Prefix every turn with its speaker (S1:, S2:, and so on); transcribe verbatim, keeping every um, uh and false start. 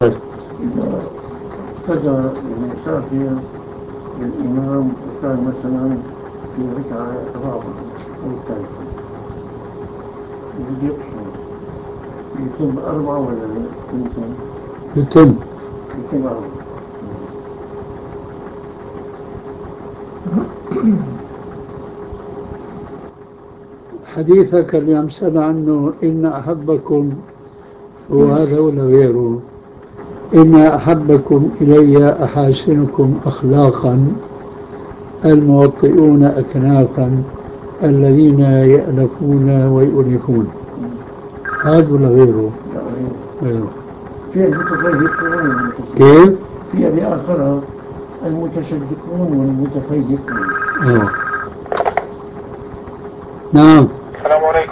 S1: إذا ابتدى يعني سافر الإمام وكان مثلا في ركعة رابعة أو ثالثة يجب يقصر يتم أربعة ولا يتم؟
S2: يتم.
S1: يتم أربعة.
S2: حديثك اللي عم سأل عنه إن أحبكم هو هذا ولا غيره؟ إن أحبكم إلي أحاسنكم أخلاقا الموطئون أكنافا الذين يألفون ويؤلفون. هذا ولا غيره؟ غيره.
S1: في المتفيقون والمتصدقون.
S2: كيف؟
S1: في بآخرها المتصدقون والمتفيقون.
S2: أوه. نعم.